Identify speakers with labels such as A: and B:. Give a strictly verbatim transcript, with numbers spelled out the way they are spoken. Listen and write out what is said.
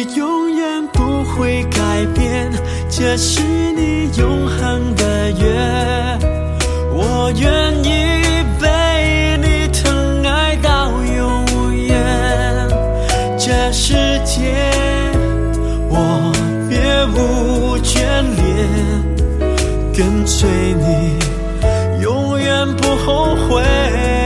A: 永远不会改变，这是你永恒的约。我愿意被你疼爱到永远，这世界我别无眷恋，跟随你永远不后悔。